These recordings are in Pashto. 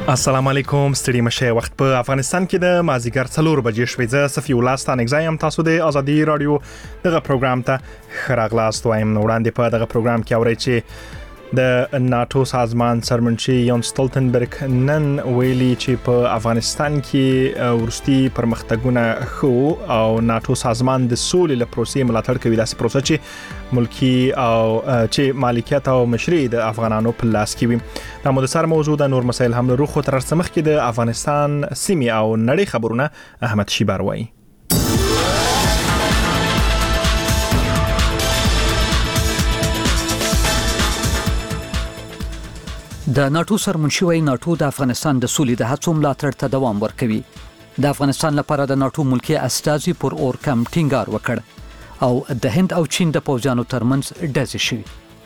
السلام علیکم ستړي مشه وخت په افغانستان کې د مازیګر 4 بجې شوې زه صفي الله ستانه اگزایم تاسو د ازادي رادیو دغه پروګرام ته خراغلاست وایم وړاندې په دغه پروګرام کې اورئ چې د ناتو سازمان سرمنشي یون سټولټنبرګ نن ویلي چې په افغانستان کې ورستي پرمختګونه خو او ناتو سازمان د سولې له پروسې ملاتړ کوي داسې پروسه چې ملکی او چې مالکیت او مشري د افغانانو په لاس کې وي د مدثر موضوع د نور مسایل هم لرو خو تر څمخ کې د افغانستان سیمې او نړۍ خبرونه احمد شیبر وایي د ناتو سرمنشي وایي ناتو د افغانستان د سولې د هڅو ملاتړ ته دوام ورکوي د افغانستان لپاره د ناتو ملکی استازي پر اورکم ټینګار وکړ او د هند او چین د پوځیانو ترمنځ ډزې شوې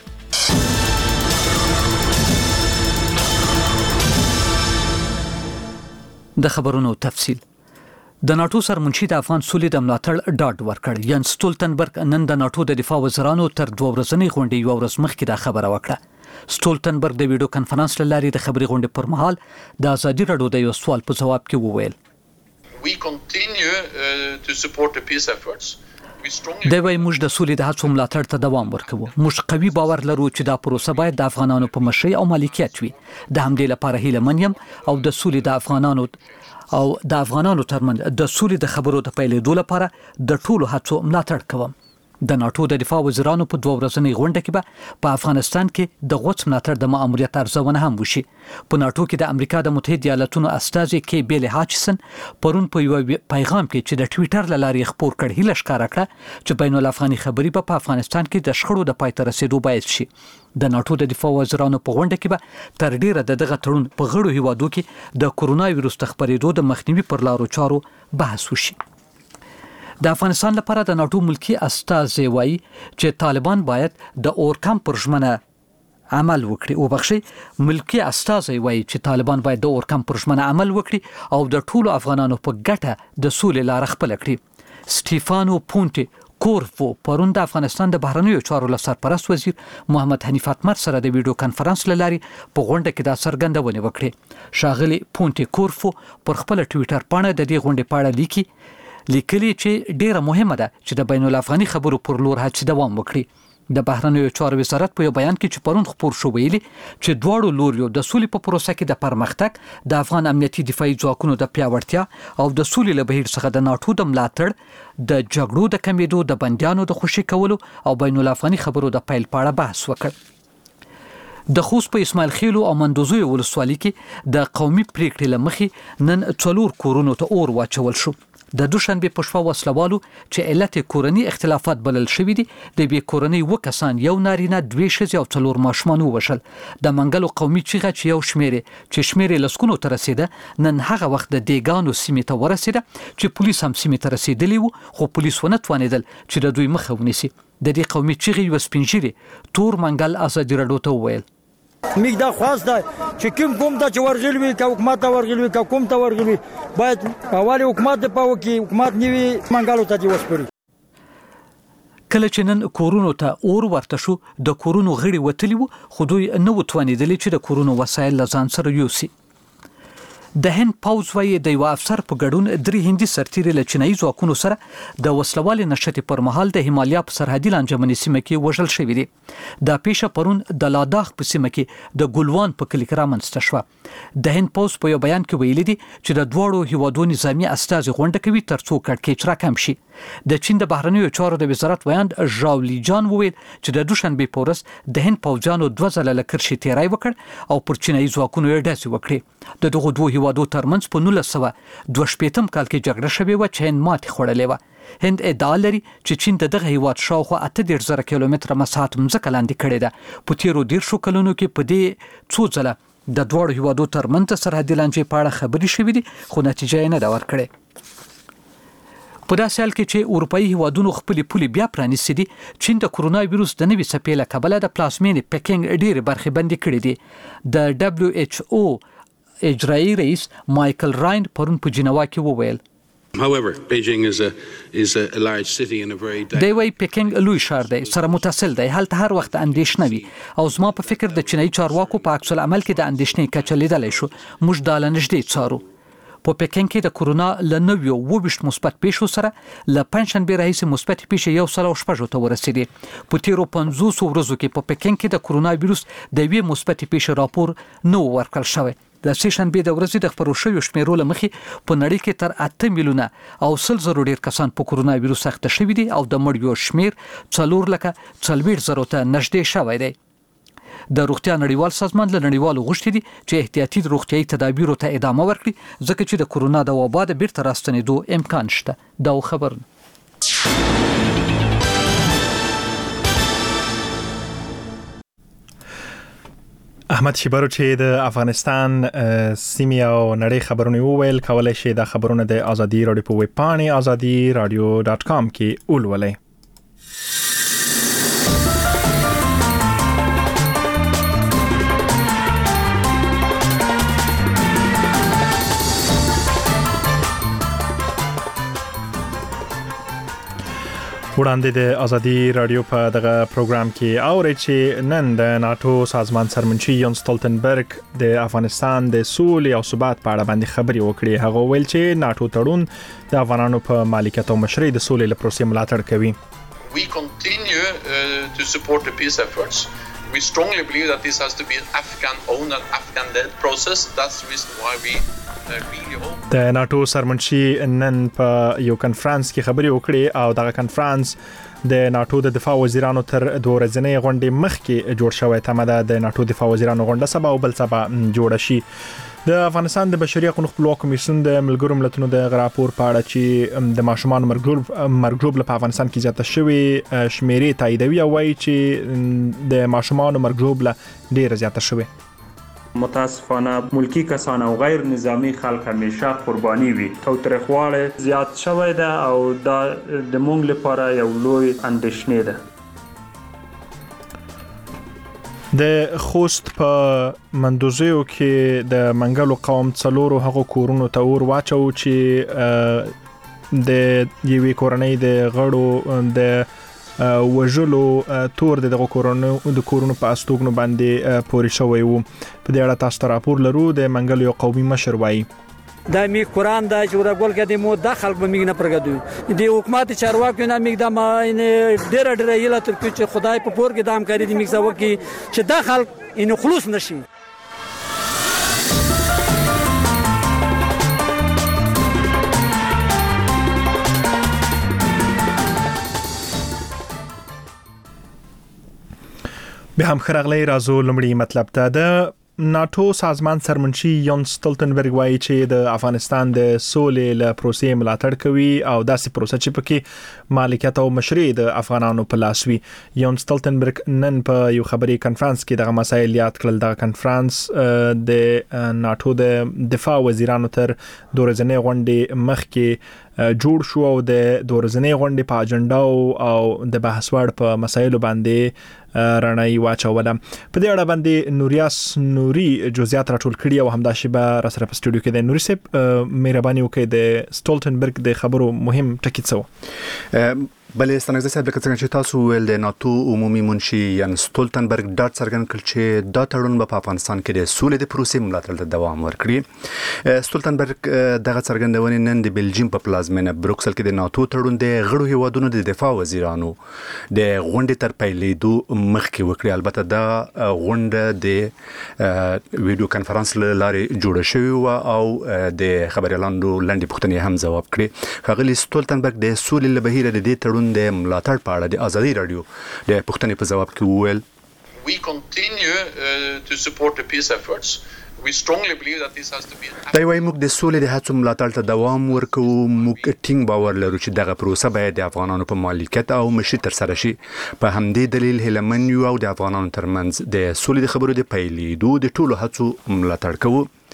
د خبرونو تفصیل د ناتو سرمنشي د افغان سولې د ملاتړ ډاډ ورکړ یان سټولټنبرګ نن د ناتو د دفاع وزیرانو تر 2 ورځنۍ غونډې یو ورځ مخکې دا خبره وکړه سټولټنبرګ د ویډیو کانفرنس لاري د خبري غونډې پر مهال د ازادي رادیو د یو سوال په جواب کې وویل We continue to support the peace efforts. د وای موږ د سولې د هڅو ملاتړ ته دوام ورکوو موږ قوي باور لرو چې دا پروسه باید د افغانانو په مشرۍ او مالکیت وي د همدې لپاره هیله منیم او د سولې د افغانانو ترمنځ د سولې د خبرو د پیلېدو لپاره د ټولو هڅو ملاتړ کوم د ناتو د دفاع وزیرانو په 2 ورځنۍ غونډه کې به په افغانستان کې د غوڅ ملاتړ د ماموریت ارزونه هم وشي په ناتو کې د امریکا د متحده ایالاتونو استازي کې بیل هاچسن پرون په یو پیغام کې چې د ټوئیټر لارې خبر کړ هله ښکارا کړ چې بین الافغاني خبري په افغانستان کې د شخړو د پای ته رسیدو باعث شي د ناتو د دفاع وزیرانو په غونډه کې به تر ډیره دغه تړون په غړو هیوادو کې د کورونا وایروس تخپریدو د مخنیوي پر لارو چارو بحث وشي د افغانستان لپاره د ناتو ملکی استازي وایي چې طالبان باید د اورکم پرژمنه عمل وکړي او بخشي ملکی استازي وایي چې طالبان باید د اورکم پرژمنه عمل وکړي او د ټولو افغانانو په ګټه د سولې لار خپل کړي سټيفانو پونټي کورفو پرون د افغانستان د بهرنیو چارو سرپرست وزیر محمد حنیف اتمر سره د ویډیو کانفرنس لاري په غونډه کې د څرګندونه وکړه شاغلي پونټي کورفو پر خپل ټوئیټر باندې د دې غونډې په اړه لیکلي چې ډیره مهمه ده چې د بین الافغاني خبرو پر لور هڅې دوام وکړي د بهرنیو چارو وزارت په یو بیان کې چې پرون خبر شو ویلي چې دواړو لوريو د سولې په پروسه کې د پرمختګ د افغان امنیتي دفاعي ځواکونو د پیاوړتیا او د سولې له بهیر څخه د ناتو د ملاتړ د جګړو د کمیدو د بندیانو د خوشي کولو او بین الافغاني خبرو د پیل په اړه بحث وکړ د خوست په اسماعیل خیلو او مندوزوی ولسوالۍ کې د قومي پریکړې لمخې نن 4 کورونو ته اور واچول شو د دوشنبه په شپه وسلوالو چې علت کورنی اختلافات بلل شوې دي د بې کورنۍ وکسان یو نارینه 2 ښځې او 4 ماشومان وشل د منګلو قومي چیغه چې یو شمیره لسکونو ته رسیده نن هغه وخت د دیګانو سیمې ته ورسیده چې پولیس هم سیمې ته رسیدلی وو خو پولیس ونه توانیدل چې د دوی مخه ونیسي د دې قومي چیغې یو سپینجری تور منګل ازادي رادیو ته وویل میګ دا خواست ده چې کوم د چورغلوي کا حکومت ته ورغلوي کا کوم ته ورغلوي باید اول حکومت د پاو کې حکومت نیوي منګالو ته دی وسپري کله چې نن کورونو ته اور ورته شو د کورونو غړي وتلی وو خو دوی نه وتوانیدل چې د کورونو وسایل لزان سره یوسي د هند پاوز وایي د یو افسر په ګډون 3 هندي سرتیري له چینایي ځواکونو سره د وسلوال نشټي پر مهال د هیمالیا په سرحدي لانجمني سیمه کې وژل شوی دی د پیښه پرون د لاداخ په سیمه کې د ګلوان په کلی کې رامنځته شوه د هند پاوز په یو بیان کې ویلي دي چې د دوړو هیوادو نظامی استازي غونډه کوي ترڅو کړکېچ راکم شي د چین د بهرنیو چارو د وزارت ویاند ژاو لیجان وویل چې د دوشنبه په ورځ د هند پوځیانو 2 ځله لکرشي تیرای وکړ او پر چینایي ځواکونو یې ډزې وکړې د دغه دوه هیوادو ترمنځ په 1922 کال کې جګړه شوې و چې هند ماتې خوړلې و هند ادعا لري چې چین دغه هیواد شاوخوا 8.0 کیلومتره مساحت مځکه لاندې کړې ده په تیرو 10 کلونو کې په دې څو ځله د دوه هیوادو ترمنځ سرحدي لانجې په اړه خبرې شوې دي خو نتیجه یې نه دا ورکړې په داسې حال کې چې اروپאי هیوادونو خپل پولې بیا پرانیستي دي چین د کورونا وایروس د نوي څپې له کبله د پلازمینې پکینګ ډېرې برخې بندي کړې دي د WHO اجرایي رئیس مایکل راین پرون په جنیوا کې وویل However, Beijing is a large city in a very دی وای پکینګ لوی ښار دی سره متصل دی هلته هر وخت اندېښنه وي او زما په فکر د چینایي چارواکو په عکس العمل کې د اندېښنې کچه لیدلی شو موږ دا له نږدې څارو په پکینګ کې د کورونا له 29 مثبت پیښو سره له پنځشنبې راهیسې مثبت پیښې 106 ته ورسېدې په تیرو 50 ورځو کې په پکینګ کې د کورونا وایروس د یوې مثبت پیښې راپور نه ورکړل شوی د سې شنبې د ورځې د خبرو شویو شمیرو له مخې په نړۍ کې تر 8 میلیونه او 100,000 ډیر کسان په کورونا وایروس اخته شوي دي او د مړیو شمیر 4,40,000 ته نږدې شوی دی د روغتیا نړیوال سازمان له نړیوالو غوښتي دي چې احتیاطي روغتیايي تدابیرو ته ادامه ورکړي ځکه چې د کورونا د وبا د بیرته راستنېدو امکان شته دا خبر احمد شیبارو چې د افغانستان سیمې او نړۍ خبرونه وویل کولای شي د خبرونه د ازادي رادیو په ویب پاڼې azadiradio.com کې ولولئ وړاندې د ازادي رادیو په دغه پروګرام کې اوري چې نن د ناتو سازمان سرمنشي یون ستولتنبرګ د افغانستان د سولې او ثبات په اړه باندې خبري وکړي هغه ویل چې ناتو تړون د افغانانو په مالکیت او مشرۍ د سولې لپاره پروسې ملاتړ کوي We continue to support the peace efforts. We strongly believe that this has to be an Afghan-owned and Afghan-led process. That's the reason why we really hope. د ناتو سرمنشي نن په یو کنفرانس کې خبري وکړي او دغه کنفرانس د ناتو د دفاع وزیرانو تر 2 ورځې غونډې مخکې جوړ شوی تمه د ناتو دفاع وزیرانو غونډه سبا او بل سبا جوړ شي د افغانستان د بشري حقوقو خپلواک کمیسیون د ملګرو ملتونو د راپور په اړه چې د ماشومان مرګ په افغانستان کې زیاته شوی شمیرې تاییدوي او وایي چې د ماشومان مرګ ډیر زیاته شوی متاسفانه ملکی کسان او غیر نظامی خلک همیشه قربانی وي تاوتریخواله زیات شوی ده او دا د مونږ لپاره یو لوی اندېښنه ده د خوست په مندوزیو کې د منګلو قوم څلورو هغو کورونو ته اور واچو چې د یوې کورنۍ د غړو د وژلو تور دغه کورونو په استوګنو باندې پوري شوی وو په دې اړه تاسو راپور لرو د منګلو قومي مشر وایي دا می قرآن دا چې ورګول کې د مو داخل به میګ نه پرګدو د حکومت چارواکو نه میګ د ما ډېر یلا تر چې خدای په پور کې دام کوي د میګ زو کې چې داخل ان خلوص نشي به هم خرغلی رازو لمړی مطلب ته د ناتو سازمان سرمنشي یون ستولتنبرګ وایي چې د افغانستان د سولې له پروسې ملاتړ کوي او داسې پروسه چې پکې مالکیت او مشرۍ د افغانانو په لاس وي یون ستولتنبرګ نن په یو خبري کنفرانس کې دغه مسایل یاد کړل د کنفرانس د ناتو د دفاع وزیرانو تر 2 ورځې غونډې مخکې جوړ شو او د 2 ورځې غونډې په اجنډا او د بحث وړ په مسایلو باندې رڼای واچوله په دې اړه باندې نوریاس نوري جزئیات راټول کړي او همدا شیبه را سره په سټوډیو کې د نوري صاحب مهرباني وکړئ د ستولتنبرګ د خبرو مهم ټکی څه بلې ستنګزه صاحب لکه څنګه چې تاسو ویل د ناتو عمومي منشي یان ستولتنبرګ ډاټ څرګند کړ چې دا تړون په افغانستان کې د سولې د پروسې ملاتړ ته دوام ورکړي ستولتنبرګ دغه څرګندونه نن د بلجیم په پلازمینه بروکسل کې د ناتو تړون د غړو هیوادونو د دفاع وزیرانو د غونډې تر پیلېدو مخکې وکړي البته دا غونډه د ویډیو کانفرنس لارې جوړه شوې او د خبريالانو لاندې پوښتنې هم ځواب کړي ښاغلي ستولتنبرګ د سولې له بهیره د دې تړون د ملاتړ په اړه د ازادي رادیو د پوښتنې په جواب کې وویل We continue to support the peace efforts. We strongly believe that this has to be دا وایي موږ د سولې د هڅو ملاتړ ته دوام ورکوو موږ ټینګ باور لرو چې دغه پروسه باید د افغانانو په مالکیت او مشرۍ تر سره شي په همدې دلیل هیلمن یو او د افغانانو ترمنځ د سولې د خبرو د پیلېدو د ټولو هڅو ملاتړ کوو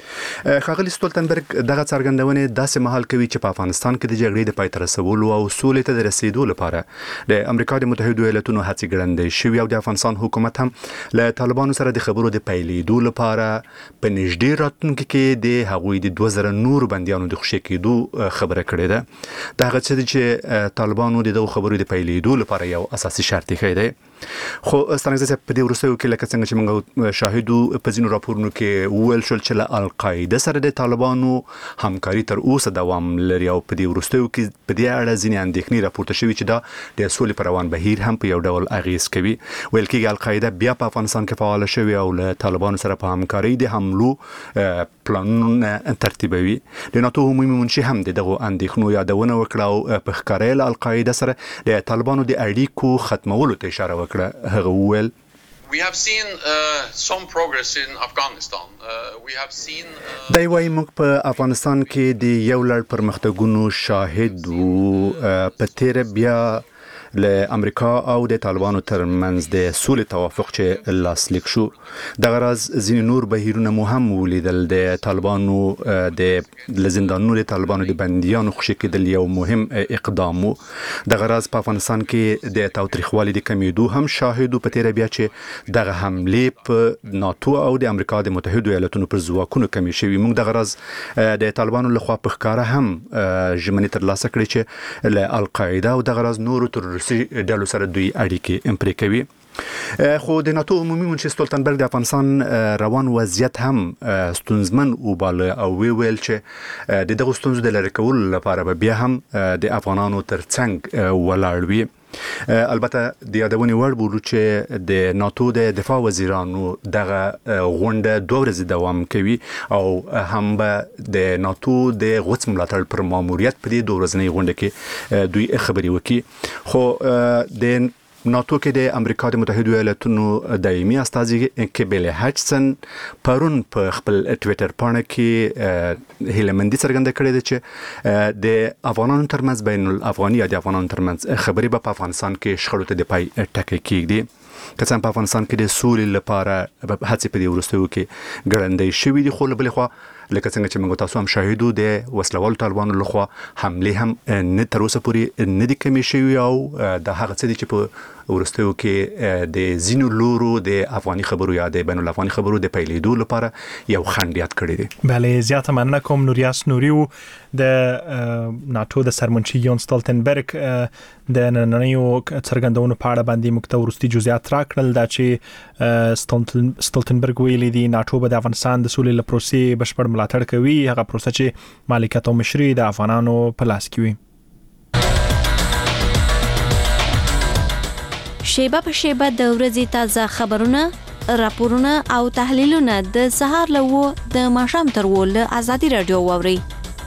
ښاغلي ستولتنبرګ دغه څرګندونې داسې مهال کوي چې په افغانستان کې د جګړې د پای ته رسولو او سولې ته د رسیدو لپاره د امریکا د متحدو ایالاتونو هڅې ګړندۍ شوي او د افغانستان حکومت هم له طالبانو سره د خبرو د پیلېدو لپاره په نږدې راتلونکي کې د هغوی د 2000 نور بندیانو د خوشي کېدو خبره کړې ده. دا هغه څه چې طالبانو د دغو خبرو د پیلېدو لپاره یو اساسي شرط یې دی. خو ستانګزه په دې وروستیو کې لکه څنګه چې موږ شاهدو په ځینو راپورونو کې وویل شول چې له القاعده سره د طالبانو همکاري تر اوسه دوام لري او په دې وروستیو کې په دې اړه ځینې اندېښنې راپورته شوي چې دا د سولې پر روان بهیر هم په یو ډول اغیز کوي. ویل کېږي القاعده بیا په افغانستان کې فعال شوي او له طالبانو سره په همکاري د حملو پلانونه ترتیبوي. د ناتو عمومي منشي هم دغه اندېښنو یادونه وکړه او په ښکارا له القاعده سره د طالبانو د اړیکو ختمولو ته اشاره We have seen some progress in Afghanistan. We have seen دای وای موږ په افغانستان کې د یو لړ پرمختګونو شاهد وو. په تیر بیا له امریکا او د طالبانو ترمنځ د سولې توافق چې لاسلیک شو. دغه راز ځینې نور بهیرونه مو هم ولیدل. د طالبانو د زندانونو د طالبانو د بندیانو خوشي کېدل یو مهم اقدام وو. دغه راز په افغانستان کې د تاوتریخوالي د کمیدو هم شاهد په تیر بیا چې دغه حمله په ناتو او د امریکا د متحدو ایالاتونو پر ځواکونو کمی شوی. موږ دغه راز د طالبانو لخوا په ښکارا هم ژمنې ترلاسه کړې چې له القاعده او دغه راز نورو تروریستي ډلو سره دوی اړیکې امپري کوي. خو د ناتو عمومي منشي ستولتنبرګ د افغانستان روان وضعیت هم ستونزمن وباله او ویل چې د دغه ستونزو د لرې کولو لپاره بیا هم د افغانانو ترڅنګ ولاړ وي. البته د یادونې وړ بولو چې د ناتو د دفاع وزیرانو دغه غونډه 2 ورځې دوام کوي او هم به د ناتو د غوڅ ملاتړ پر ماموریت په دې 2 ورځنۍ غونډه کې دوی خبري وکړي. خو د ناتو کې د امریکا د متحدو ایالاتونو دایمي استازي کیبل هچسن پرون په خپل ټوئیټر باندې کې هیلمندي څرګنده کړې ده چې د افغانانو ترمنځ بین الافغاني یا د افغانانو ترمنځ خبري په افغانستان کې شخړو ته د پای ټکی کېږي. که څنګه په افغانستان کې د سولې لپاره هڅې په دې وروستیو کې ګړندۍ شوي دي. خو بلې خوا لکه څنګه چې موږ تاسو هم شاهدو د وسلوالو طالبانو لخوا حمله هم نه تر اوسه پورې نه دي کمې شوي او د هغه څه دي چې په ورستیو کې د زینو لورو د افغاني خبرو یا د بین الافغاني خبرو د پیلېدو لپاره یو خنډیات کړی دی. بله زیاته مننه کوم نوریاس نوریو د ناتو د سرمنشي یون ستولتنبرګ د نننیو څرګندونو په اړه باندې موږ ته ورستي جزئیات راکړل دا چې ستولتنبرګ ویلي دی ناتو به د افغانستان د سولې لپاره پروسې بشپړ ملاتړ کوي. هغه پروسه چې مالکیت او مشري د افغانانو په لاس کې وي. شیبه په شیبه د ورځې تازه خبرونه، راپورونه او تحلیلونه د سهار له 9 د ماښام تر 10 له ازادي رادیو واوري.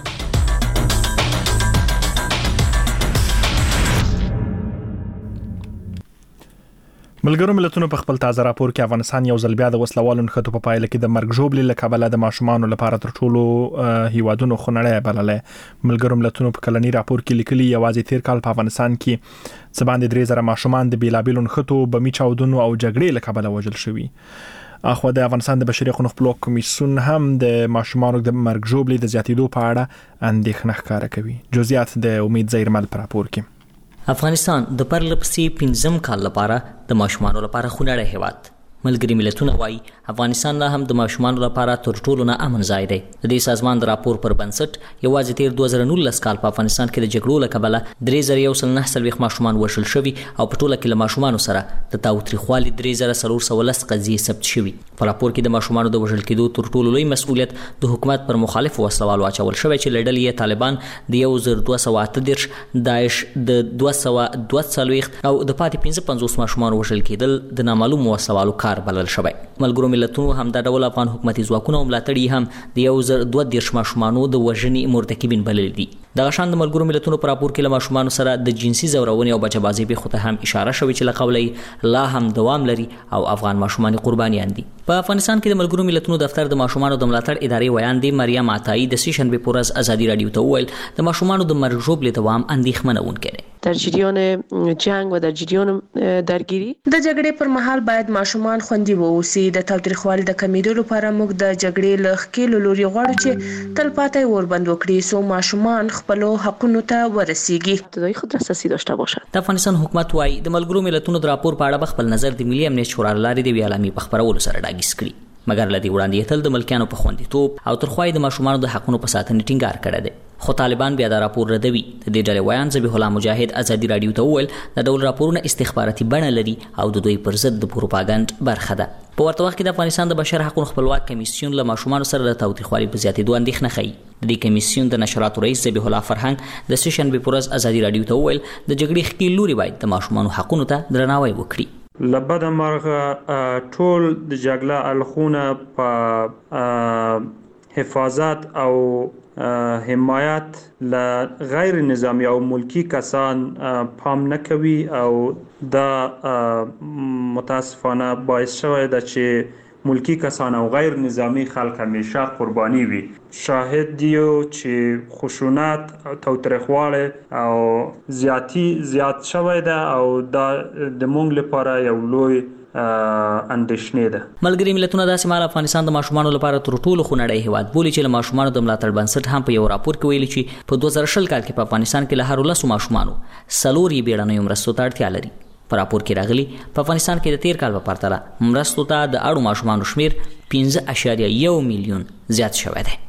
ملګرو ملتونو په خپل تازه راپور کې افغانستان یو ځل بیا د وسلوالو نښتو په پایله کې د مرګ ژوبلې له کبله د ماشومانو لپاره تر ټولو هیوادونو خونړی بللې. ملګرو ملتونو په کلنی راپور کې لیکلي یوازې تیر کال په افغانستان کې څه باندې 3000 ماشومان د بیلابیلو نښتو بمي چاودنو او جګړې له کبله وژل شوي. اخو د افغانستان د بشري حقوقو خپلواک کمیسیون هم د ماشومانو د مرګ ژوبلې د زیاتېدو په اړه اندېښنه ښکاره کوي. جزئیات د امید زیرمل په راپور کې. افغانستان د پرلپسې 15 کال لپاره د ماشومانو لپاره خونړی هیواد. ملګری ملتونه وایي افغانستان هم د ماشومانو لپاره تر ټولو نه امن ځای دی. د دې سازمان د راپور پر بنسټ یوازې تیر 2019 کال په افغانستان کې د جګړو له کبله 3190 ماشومان وژل شوي او په ټوله کې له ماشومانو سره د تاوتریخوالي 3410 قضیې ثبت شوي. په راپور کې د ماشومانو د وژل کېدو تر ټولو لوی مسؤلیت د حکومت پر مخالفو وسلوالو اچول شوی چې له ډلې طالبان د 1238 داعش د 242 او د پاتې 55 ماشومان وژل کېدل د نامعلومو وسلوالو بلل شوی. ملګرو ملتونو هم د ډول افغان حکومتي ځواکونو ملاتړي هم د 1022 ماشومانو د وژنې مرتکبین بلل دي. د غشان د ملګرو ملتونو پر راپور کې له ماشومان سره د جنسي زورونې او بچبازي په خطه هم اشاره شوې چې لقولي لا هم دوام لري او افغان ماشومان قربانيان دي. په افغانستان کې د ملګرو ملتونو دفتر د ماشومان د ملاتړ ادارې ویان دي مریم عطایی د سیشن به پورز ازادي رادیو ته وویل د ماشومان د مرګ ژوبل دوام اندېښمنون کړي. در جریان جنگ و در جریان درگیری د جګړې پر مهال باید ماشومان خوندي واوسي. د تاوتریخوالي د کمیدو لپاره موږ د جګړې له ښکېلو لوري غواړو چې تلپاتې اوربند وکړي سو ماشومان خپل حقونو ته ورسیږي ابتدایي خود دسترسی داشته باشند. د افغانستان حکومت وايي د ملګرو ملتونو د راپور په اړه خپل نظر د ملي امنیت شورا لارې د ویالامي په خبرولو سره ډاګیس کړي مګر لدی وړاندې تل د ملکیانو په خوندیتوب او ترخوای د ماشومان د حقونو په ساتنې ټینګار کړی دی. خو طالبان بیا د راپور ردوي. د دې ډلې ویان ذبیح الله مجاهد ازادي رادیو ته وویل د ډول راپورونه استخباراتي بڼه لري او د دوی پر ضد د پروپاګاندا برخه ده. په ورته وخت کې د افغانستان د بشر حقوقو خپلواک کمیسیون له ماشومان سره د تاوتریخوالي په زیاتېدو اندېښنه ښيي. د دې کمیسیون د نشراتو رئیس ذبیح الله فرهنګ د سیشن به پورز ازادي رادیو ته وویل د جګړې ښکېل لوري باید د ماشومان حقوقو ته درناوی وکړي. لبد مرغه ټول د جګړه الخونه په حفاظت او حمایت ل غیر نظامی او ملکی کسان پام نکوي او دا متاسفانه باعث شوی ده چې ملکی کسان او غیر نظامی خلک همیشه قربانی وي. شاهد دیو چې خشونت او تاوتریخوالی او زیات شوی ده او دا د مونږ لپاره یو لوی اندېښنې ده. ملګري ملتونه داسې مال افغانستان د ماشومانو لپاره تر ټولو خونړی هیواد بولي چې له ماشومانو د ملاتړ بنسټ هم په یو راپور کې ویلي چې په 2020 کال کې په افغانستان کې له هر 10 ماشومانو 4 یې بیړنیو مرستو ته اړتیا لري. په راپور کې راغلي په افغانستان کې د تیر کال په پرتله مرستو ته د اړو ماشومانو شمیر 15.1 میلیون زیات شوی دی.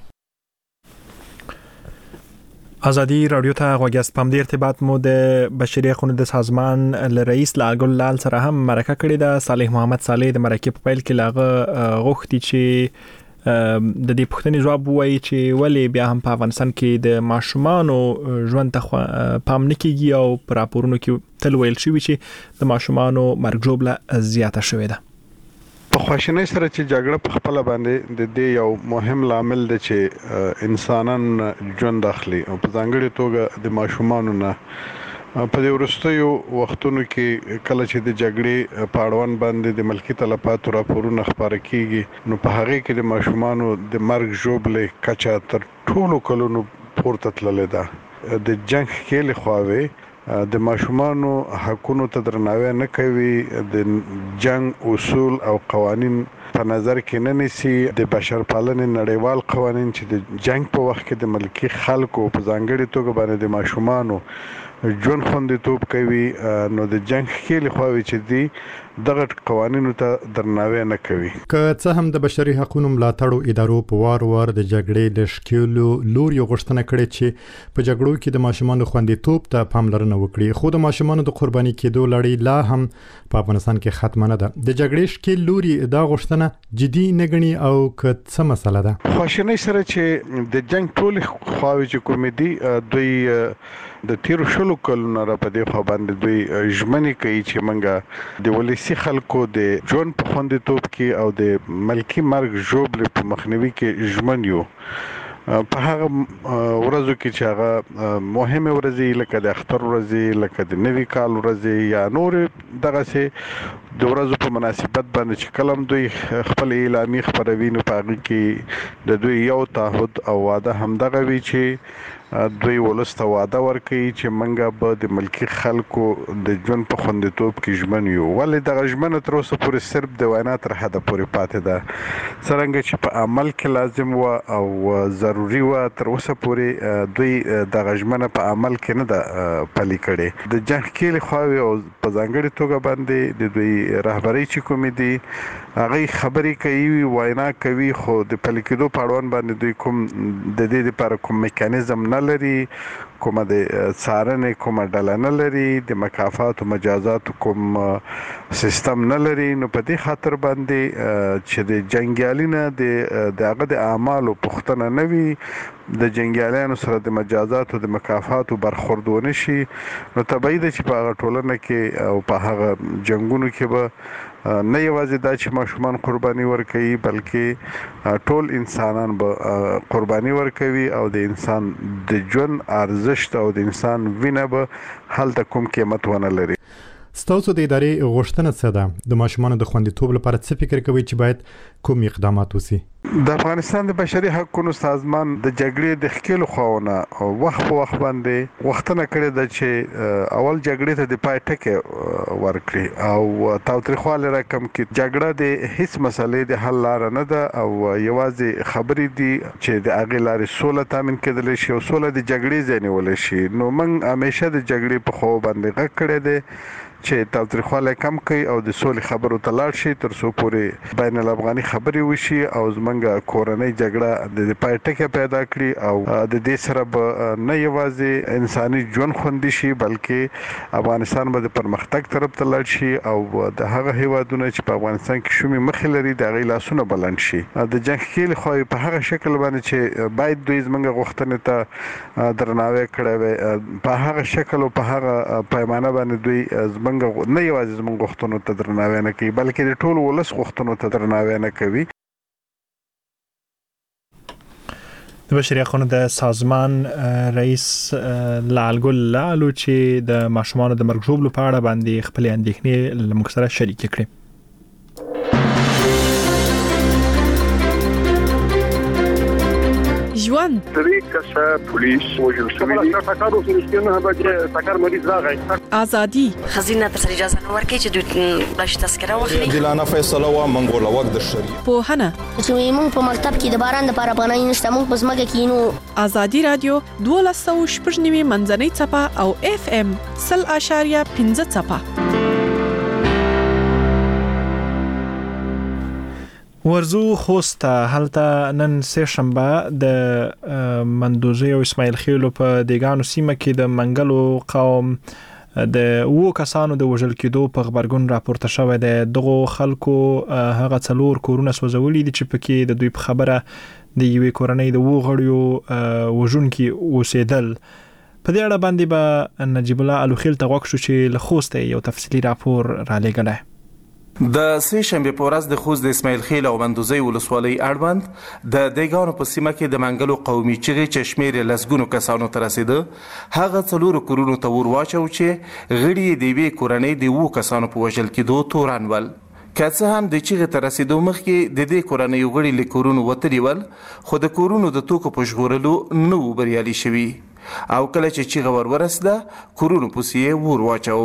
ازادي رادیو ته غوږیاست. په دې ارتباط مو د بشري حقوقو د سازمان رئیس لاګل لال سره هم مرکه کړې ده. صالح محمد صالح د مرکې په پیل کې لاغه غوښتي چې د دې پوښتنې جواب وایي چې ولې بیا هم په افغانستان کې د ماشومانو ژوند ته پام نه کیږي او په راپورونو کې تل ویل شوی چې د ماشومانو مرګ ژوبله زیاته شوې ده. په خواشینۍ سره چې جګړه په خپل باندې د دې یو مهم لامل دی چې انسانان ژوند اخلي او په ځانګړي توګه د ماشومانو نه په دې وروستیو وختونو کې کله چې د جګړې په اړوند باندې د ملکی تلفاتو راپورونه خپاره کیږي نو په هغه کې د ماشومانو د مرګ ژوبلې کچا تر ټولو کلونو پورته تللې ده. د جنگ کې خواوي د ماشومانو حقونو ته درناوی نه کوي. د جنگ اصول او قوانين په نظر کې نه نیسي. د بشرپالنې نړیوال قوانين چې د جنگ په وخت کې د ملکی خلکو په ځانګړي توګه باندې د ماشومانو ژوند خوندیتوب کوي نو د جنگ کې خواوي چې دی دغه قوانینو ته درناوی نه کوي. که څه هم د بشري حقوقو ملاتړو ادارو په وار د جګړې د ښکېلو لوري غوښتنه کړې چې په جګړو کې د ماشومانو خوندیتوب ته پاملرنه وکړي خو د ماشومانو د قرباني کېدو لړۍ لا هم په افغانستان کې ختمه نه ده. د جګړې ښکېل لوري دا غوښتنه جدي نه ګڼي او که څه مسله ده. خواشینۍ سره چې د جنگ ټول خواوي چې کوم دي دوی د تیر شلو کلونو را په دې خو باندې دوی ژمنې کوي چې منګه د ولسی خلکو د ژوند په خوندیتوب کې او د ملکی مرګ ژوبل په مخنیوي کې ژمن یو. په هغه ورځو کې چې هغه مهمه ورځې لکه د اختر ورځې لکه د نوي کال ورځې یا نور دغه سي د ورځو په مناسبت باندې چې کلم دوی خپل اعلامیه خبروي نو په هغه کې د دوی یو تعهد او وعده هم دغه وی چې دوی ولسته وعده ورکړي چې منګه به د ملکی خلکو د ژوند په خوندیتوب کې ژمن یو. ولې دغه ژمنه تر اوسه پورې صرف د وینا تر حده پورې پاتې ده څرنګه چې په عمل کې لازم و او ضروري و تر اوسه پورې دوی دغه ژمنه په عمل کې نه ده پلي کړې. د جنگ کې خواوي او په ځانګړي توګه باندې د دوی رهبري چې کوم دي هغه خبرې کوي وینا کوي خو د پلي کېدو په اړوند باندې دوی کوم د دې لپاره کوم میکانیزم نه لري کومه د څارنې کومه ډله نه لري د مکافات او مجازات کوم سیستم نه لري. نو په دې خاطر باندې چې د جنگیالینه د هغه د اعمالو پوښتنه نه وي د جنگیالانو سره د مجازات او د مکافات برخوردونه شي نو طبیعي ده چې په هغه ټولنه کې او په هغه جنگونو کې به نه یوازې دا چې ماشومان قرباني ورکوي بلکې ټول انسانان به قرباني ورکوي او د انسان د ژوند ارزښت او د انسان وینه به هلته کوم قیمت ونه لري. ستاسو د ادارې غوښتنه څه ده؟ د ماشومانو د خوندیتوب لپاره څه فکر کوي چې باید کوم اقدامات وشي؟ د افغانستان د بشري حقوقو سازمان د جګړې د ښکېلو خواونه وخت په وخت باندې غوښتنه کړې ده چې اول جګړې ته د پای ټکی ورکړي او تاوتریخوالی راکم کړي. جګړه د هیڅ مسلې د حل لاره نه ده او یوازې خبرې دي چې د هغې لارې سوله تامین کېدلی شي او سوله د جګړې ځای نیولی شي. نو موږ همیشه د جګړې په خوا باندې غږ کړی دی چې تاوتریخوالی کم کړي او د سولې خبرو ته لاړ شي تر څو پورې بین الافغاني خبرې وشي او زموږ کورنۍ جګړه د پای ټکی پیدا کړي او د دې سره به نه یوازې انساني ژوند خوندي شي بلکې افغانستان به د پرمختګ طرف ته لاړ شي او د هغه هیوادونو چې په افغانستان کې شومې مخې لري د هغې لاسونه بلند شي. د جنګ ښکېلې خواوې په هغه شکل باندې چې باید دوی زموږ غوښتنې ته درناوی کړی وی په هغه شکل او په هغه پیمانه باندې دوی نه یوازې زموږ غوښتنو ته درناوی نه کوي بلکې د ټول ولس غوښتنو ته درناوی نه کوي. د بشري حقوقو د سازمان رئیس لالګل لالو چې د ماشومانو د مرګ ژوبلو په اړه باندې خپل اندېښنې له موږ سره شریک کړې. ژوند درې کسه پولیس وژل شوي دي. ټکر وسو نه به ټکر مریض راغی. ازادي خزینه تر اجازه نه ورکړي چې دوی بلش تذکره واخلي. دلانه فیصله وا منګول وخت د شری. په هنه چې موږ په مکتب کې د باران لپاره پناه نشته موږ په ځمکه کې نو. ازادي رادیو 12.9 منځنۍ چپه او FM 0.5 چپه. ورزو خوست هلته نن سه شنبه د مندوزي او اسماعیل خیلو په دیګانو سیمه کې د منګلو قوم د وو کسانو د وژل کېدو په خبرګون راپورته شوی دی. دغه خلکو هغه څلور کورونه سوځولي دي چې پکې د دوی په خبره د یوې کورنۍ د وو غړیو وژونکي اوسېدل. په دې اړه باندې به نجیب الله الوخیل ته غوښتو چې له خوسته یو تفصیلي راپور را لېږلی. د سه شنبه په ورځ د خوست د اسماعیل خیل او مندوزي ولسوالۍ اړوند د دیګانو په سیمه کې د منګلو قومي چغې چې شمېر لسګونو کسانو ته رسیده هغه څلورو کورونو ته ور واچو چې غړي د یوې کورنۍ د وو کسانو په وژل کېدو تورن ول. که څه هم د چغې ته رسیدو مخکې د دې کورنۍ غړي له کورونو وتلي ول خو د کورونو د توکو په ژغورلو نه وو بریالي شوي او کله چې چغه ور ورسېده کورونو پسې یې ور واچو.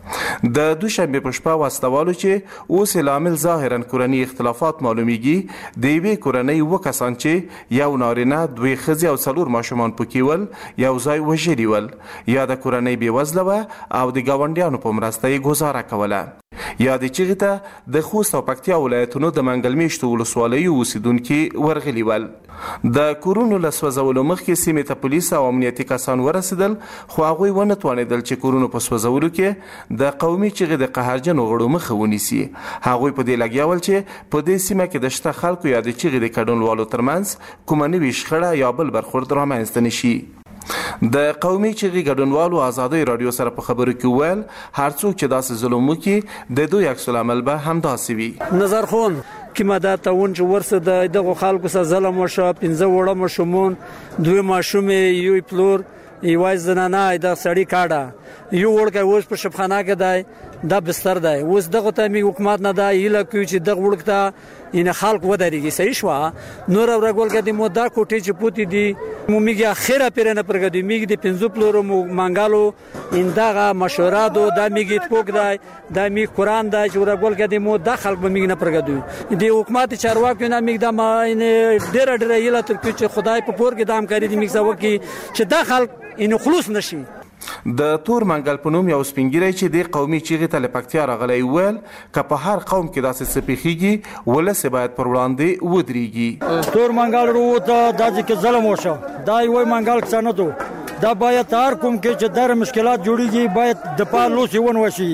د دوشنبه په شپه واستوالو چې اوس لامل ظاهرا کورنۍ اختلافات معلومیږي د یوې کورنۍ و کسان چې یو نارینه دوی ښځې او څلور ماشومان پکې ول یو ځای وژلي ول یا د کورنۍ بېوزله وه او د ګاونډیانو په مرسته یې ګزاره کوله. یا د چغې ته د خوست او پکتیا ولایتونو د منګل میشتو ولسوالیو اوسیدونکي ورغلي ول. د کورونو له سوځولو مخکې سیمې ته پولیس او امنیتي کسان ورسېدل خو هغوی ونه توانېدل چې کورونو په سوځولو کې د قومي چغې د قهرجنو غړو مخه ونیسي. هغوی په دې لګیا ول چې په دې سیمه کې د شته خلکو یا د چغې د کډوالو ترمنځ کومه نوې شخړه یا بل برخورد رامنځته نه شي. د قومي چغې ګډونوالو ازادي رادیو سره په خبرو کې ویل هر څوک چې داسې ظلم وکړي د دوی عکس العمل به همداسې وي. نظر خون کما دا تاون چې ورسه دغه خلکو سره ظلم وشو 15 وړه مشمون دوی ماشومې یو پلور یوای زنانه د سړی کاډه یو ورکه اوس په شپخانه کې دی دا بستر دی اوس دغه ته می حکومت نه دی اله کوي چې دغه ورکته ان خلک ودرېږي صحیح شو نور ورګول کې د مودا کوټې چې پوتې دي مومیږي اخره پیرنه پرګدي میږي د 15 پلورو مانګالو ان دغه مشوره دو د میږي پوک دی د می قران دی چې ورګول کې د مودا خلک به میږي نه پرګدي د حکومت چارواکو نه میږي د ما ډېر ډېر یله تر چې خدای په پور کې دام کوي د میږي وکي چې د خلک ان خلوص نشي. د تور منګل په نوم یو سپینګیری چې د قومي چیغې ته له پکتیا راغلی ویل که په هر قوم کې داسې څه پیښیږي ولس باید پر وړاندې ودرېږي. تور منګل وروته دا چې ظلم وشو دا یو منګل څه نه دو دا باید هر کوم کې چې در مشکلات جوړیږي باید د پالوسی ون وشي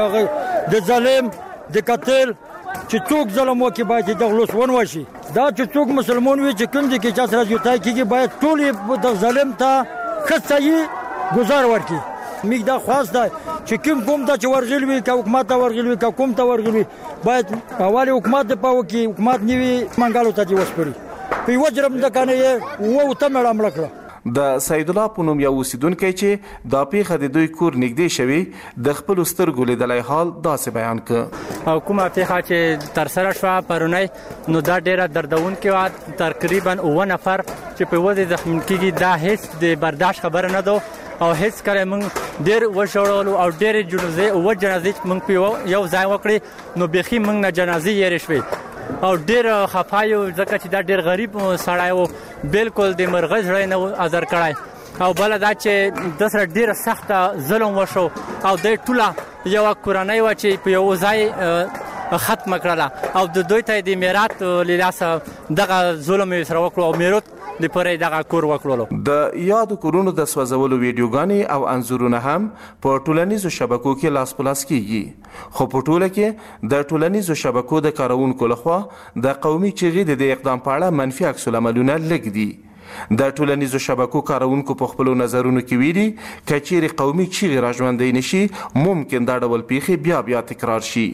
د ظالم د قتل چې څوک ظلم وکړي باید د غلوس ون وشي دا چې څوک مسلمان وي چې کوم دي کې چې سره جوړای کیږي باید ټول د ظالم ته خصایي گزار ورکی میګ دا خواسته چې کوم ته چې ورغلی وي که حکومت ته ورغلی وي که کوم ته ورغلی وي باید اول حکومت د پاو کې حکومت نیوي منګالو ته دی وسپړي په یو جرم د کنه یې وو ته مړ کړه. د سید الله په نوم یو اوسیدونکی چې دا پیښه د دوی کور نږدې شوی د خپل سترګو لیدلی حال داسې بیان کړ. او کومه پیښه چې تر سره شوه پرونی نو دا ډیره دردونکې وه. تقریبا 9 نفر چې په وځي زخمی کېږي دا هیڅ د برداشت خبره نه ده او هیڅ کله موږ ډیر وشړولو او ډیر جنازې موږ په یو ځای وکړې نو بیخي موږ نه جنازې یېرې شوې او ډیر خفایو ځکه چې دا ډیر غریب سړی و بالکل د مرغه زړه نه ازر کړی او بل دا چې د سره ډیر سخت ظلم وشو او د ټوله یو کورنۍ و چې په یو ځای ختم کړله او د دوی ته د میراث لاسه دغه ظلم سره وکړو او میراث د پرې دغه کور وکړلو. د یادو کورونو د سوځولو ویډیوګانې او انځورونه هم په ټولنیزو شبکو کې لاس په لاس کیږي خو په ټوله کې د ټولنیزو شبکو د کارونکو لخوا د قومي چغې د اقدام په اړه منفي عکس العملونه لږ دي. د ټولنیزو شبکو کارونکو په خپل نظرونو کې ویلي کچېرې قومي چغې راژوندۍ نشي ممکن دا ډول پیښې بیا تکرار شي.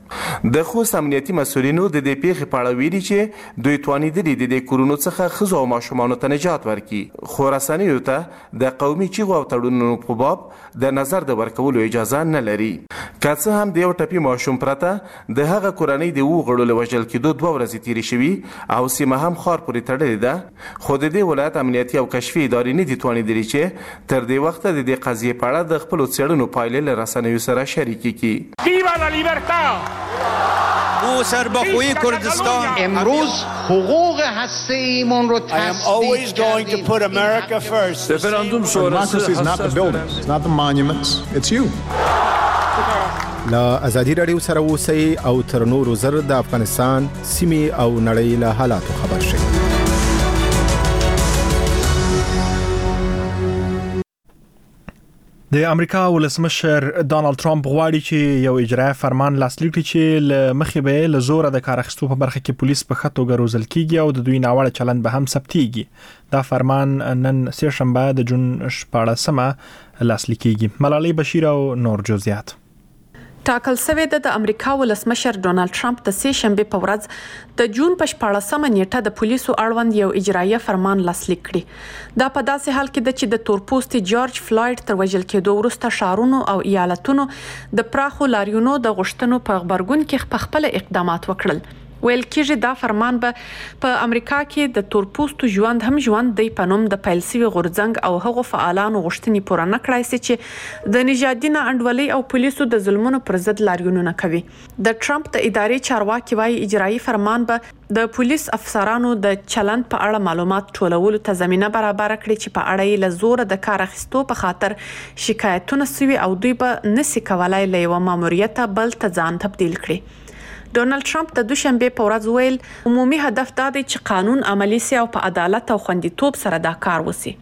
د خوست امنیتي مسؤلینو د دې پیښې په اړه ویلي چې دوی توانیدلي د دې کورونو څخه ښځو او ماشومانو ته نجات ورکړي خو رسنیو ته د قومي چیغو او تړونونو په باب د نظر د ورکولو اجازه نه لري. که څه هم د یو ټپي ماشوم پرته د هغه کورنۍ د 2 غړو له وژل کېدو 2 ورځې تېرې شوي او سیمه هم ښار پورې تړلې ده خو د دې ولایت امنیتي او کشفي ادارې نه دي توانیدلي چې تر دې وخته د دې قضیې په اړه د خپلو څېړنو پایلې له رسنیو سره شریکې کړي. ویوا لا لیبرتا او سربخوی کردستان امروز حقوق هسته‌ایمون رو تثبیت کردیم. Referendum democracy is not the buildings, it's not the monuments, it's you. لا ازادي رادیو سره اوسئ او تر نورو زر د افغانستان سیمې او نړۍ له حالاتو خبر شئ. د امریکا ولسمشر ډانلډ ټرمپ غواړي چې یو اجرایي فرمان لاسلیک کړي چې له مخې به له زوره د کار اخیستو په برخه کې پولیس په ښه توګه روزل کیږي او د دوی ناوړه چلند به هم ثبتېږي. دا فرمان نن سه شنبه د جون 14 لاسلیک کیږي. ملالۍ بشیر او نور جزئیات. ټاکل شوی د امریکا ولسمشر ډونالد ټرمپ د سه شنبه په ورځ د جون په 14مه نیټه د پولیسو اړوند یو اجرایي فرمان لاسلیک کړي. دا په داسې حال کې چې د تورپوستي جورج فلوید تر وژل کېدو وروسته شهرونو او ایالتونو د پراخو لاریونو د غوښتنو په خبرګون کې خپل اقدامات وکړل. ویل کېږي دا فرمان به په امریکا کې د تورپوستو ژوند دی په نوم د پیلسي غورځنګ او هغو فعالانو غوښتنې پوره نه کړای شي چې د نژادي انډولۍ او پولیسو د ظلمونو پر ضد لاریونونه کوي. د ټرمپ د ادارې چارواکي وايي اجرایي فرمان به د پولیس افسرانو د چلند په اړه معلومات ټولولو ته زمينه برابر کړي چې په اړه یې له زوره د کار اخیستو په خاطر شکایتونه سوي او دوی به نسی کولای له یو ماموریت بل ته ځان تبدیل کړي. ډونالد ټرمپ د دوشنبه په ورځ ویل عمومي هدف دا دی چې قانون عملی سي او په عدالت او خوندیتوب سره دا کار وسی.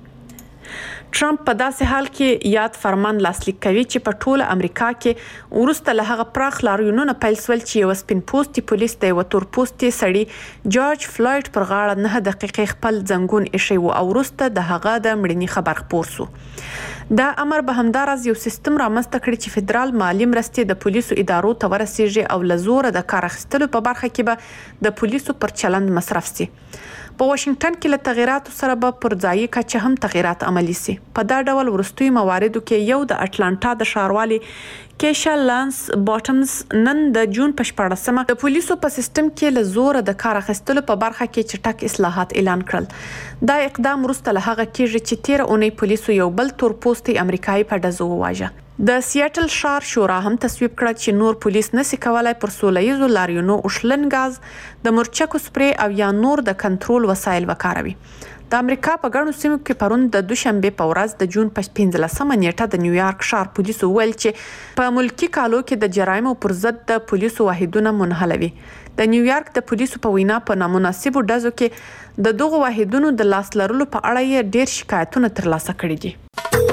ټرمپ په داسې حال کې یاد فرمان لاسلیک کوي چې په ټوله امریکا کې ورسته له هغه پراخ لاریونونه پیل شول چې یو سپین پوستي پولیس د یو تور پوستي سړي جورج فلوید پر غاړه 9 دقیقې خپل ځنګون ایښی و او ورسته د هغه د مړینې خبر خپور شو. دا امر به همدارز یو سیستم رامنځته کړي چې فدرال مالی مرستې د پولیسو ادارو ته ورسیږي او لزوره د کار اخیستلو په برخه کې به د پولیسو پر چلند مصرف سي. په واشنگټن کې له تغیراتو سره به پر ځای کچه هم تغیرات عملی سي. په دا ډول ورستوي مواردو کې یو د اټلانټا د ښاروالي کیشا لانس باټمز نن د جون په 14مه د پولیسو په سیستم کې له زوره د کار اخیستلو په برخه کې چټک اصلاحات اعلان کړل. دا اقدام وروسته له هغه کېږي چې 13 اونۍ پولیسو یو بل تور پوستي امریکایي په ډزو وواژه. د سیاتل شهر شورا هم تصویب کړ چې نور پولیس نسی کولای پر سولهیزو لاریونو اوشلن غاز د مرچکو سپری او یا نور د کنټرول وسایل وکاروي. د امریکا په ګڼو سیمو کې پرون د دوشنبه په ورځ د جون 15مه نیټه د نیویارک ښار پولیسو ویل چې په ملکی کالو کې د جرایمو پر ضد د پولیسو واحدونه منحلوي. د نیویارک د پولیسو په وینا په نامناسبو ډزو کې د دغو واحدونو د لاس لرلو په اړه یې ډیر شکایتونه ترلاسه کړي دي.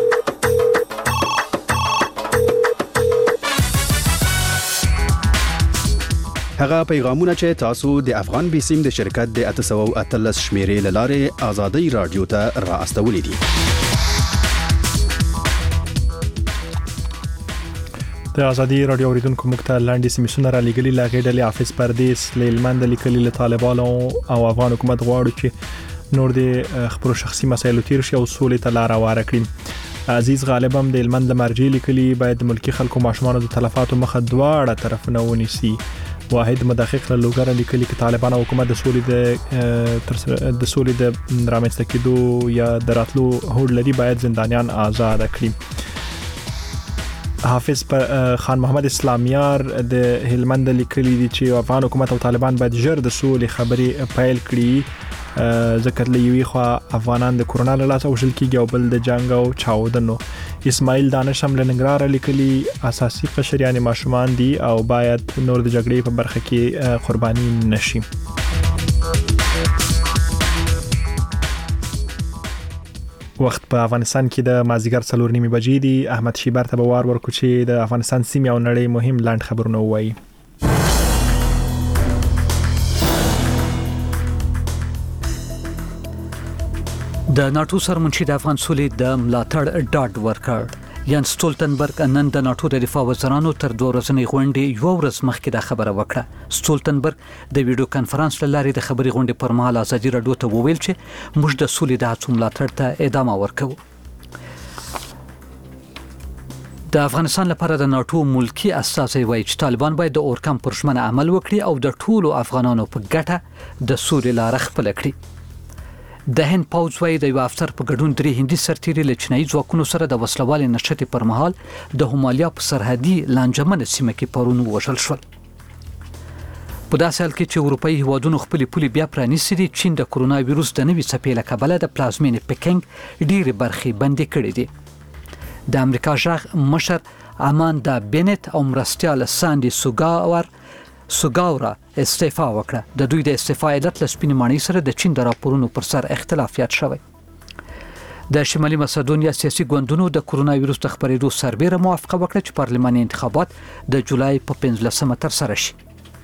هغه پیغامونه چې تاسو د افغان بیسیم د شرکت د 813 شمیرې لاره آزادۍ رادیو ته را استولې دي. د ازادي رادیو اوریدونکو موږ ته لاندې سیمسونه را لګلي لاغې ډلې حافظ پردیس لیلمند لیکلي له طالبانو او افغان حکومت غواړي چې نور د خپل شخصي مسایلو تیر شي او سولې ته لار هواره کړي. عزیز غالب هم د لیلمند مرجع لیکلي باید ملکی خلکو ماشومان د تلفاتو مخه دواړه طرفونه ونیسي. واحد مدقق له لوګر لیکلي چې طالبان او حکومت د سولې د رامنځته کېدو یا دراتلو هوډ لري باید زندانیان آزاد کړي. حافظ خان محمد اسلامیار د هلمند لیکلي دي چې افغان حکومت او طالبان باید ژر د سولې خبرې پیل کړي ځکه له یوې خوا افغانان د کرونا له لاسه وژل کېږي او بل د جنګ او چاودنو. اسماعیل دانش هم له ننګرهار لیکلي اساسي قشر یعنی ماشومان دي او باید نور د جګړې په برخه کې قرباني نشي. وخت په افغانستان کې د مازیګر 4:30 بجې دي. احمد شیبر ته به وار ورکو چې د افغانستان سیمې او نړۍ مهم لاند خبرونه وایي. د ناتو سرمنشي د افغان سولې د ملاتړ ډاډ ورکړ. یان سټولټنبرګ نن د ناتو د دفاع وزرانو تر 2 ورځې غونډې یو ورځ مخکې دا خبره وکړه. سټولټنبرګ د ویډیو کانفرنس له لارې د خبري غونډې پر مهال ازادي رادیو ته وویل چې موږ د سولې د هڅو ملاتړ ته ادامه ورکوو. د افغانستان لپاره د ناتو ملکی اساسي وایي چې طالبان باید د اورکم پر ژمنه عمل وکړي او د ټولو افغانانو په ګټه د سولې لار خپل کړي. د هند پوځ وایي د یو افسر په ګډون 3 هندي سرتیري له چینایي ځواکونو سره د وسلوالي نشټې پر مهال د هومالیا په سرحدي لانجمن سیمه کې پرون وژل شول. په داسې حال کې چې اروپאי هیوادونو خپل پولي بیا پرانیستي دي، چین د کرونا وایروس د نوي څپې له کبله د پلازمینې پکینګ ډېرې برخې بندې کړې دي. د امریکا ژغ مشر اماندا بینت او مرستیال ساندي سوګاورا استعفا وکړه. د دوی د استعفا علت له سپینې ماڼۍ سره د چین د راپورونو پر سر اختلافات شوی. د شمالي ماسدونیا سیاسي ګوندونو د کرونا وایروس د خپرېدو سربېره موافقه وکړه چې پارلماني انتخابات د جولای په 15 ترسره شي.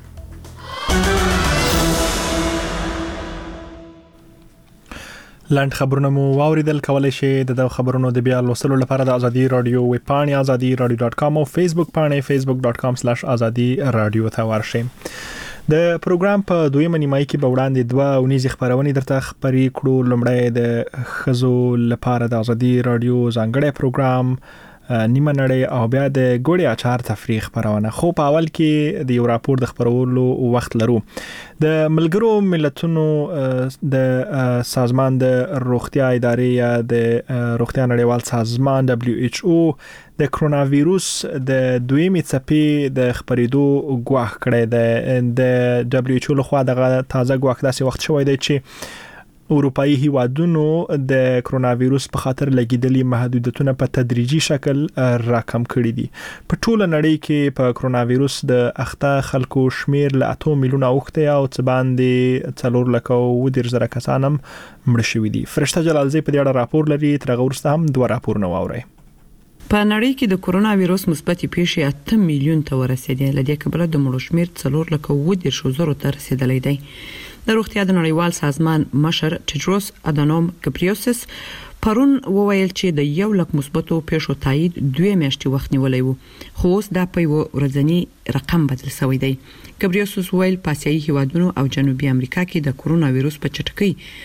لاند خبرونه مو واوریدل. کولای شئ د خبرونو د بیا لوستلو لپاره د ازادي رادیو ویب پاڼې azadiradio.com او فیسبوک پاڼې facebook.com/azadi radio ته ورشئ. د پروګرام په دویمه نیمایي کې به وړاندې 2 اونیزې خبرونه درته خبرې کړو. لومړی د خزو لپاره د ازادي رادیو ځانګړی پروګرام نیمه نړۍ او بیا د ګوړې اچار تفریح خبرونه. خو په اول کې د یو راپور د خبرولو وخت لرو. د ملګرو ملتونو د سازمان د روغتیا ادارې یا د روغتیا نړیوال سازمان WHO د کرونا وایروس د دویمې څپې د خبرېدو ګواښ کړی. د WHO لخوا دغه تازه ګواښ داسې وخت شوی دی چې اروپאי هیوادونو د کرونا وایروس په خاطر لګیدلي محدودیتونه په تدریجي شکل راکم کړي دي. په ټوله نړۍ کې په کرونا وایروس د اخته خلکو شمیر له 8 میلیونه اوښته او څه باندې 4,000 کسان هم مړ شوي دي. فرشته جلالزی په دې اړه راپور لري. تر هغه وروسته هم 2 راپورونه واورئ. په نړۍ کې د کرونا وایروس مثبت پیښې 8 میلیون ته ورسېدې. لدې کبله د مړو شمیر 4,000 ته رسیدلی دی. د روغتیا د نړیوال سازمان مشر ټیډروس ادانوم ګبریوسس پرون وویل چې د 1,00,000 مثبتو پیښو تایید 2 میاشتې وخت نیولی وو، خو اوس دا په یو ورځنی رقم بدل شوی دی. ګبریوسس ویل په اسیایي هیوادونو او جنوبي امریکا کې د کرونا وایروس په چټکۍ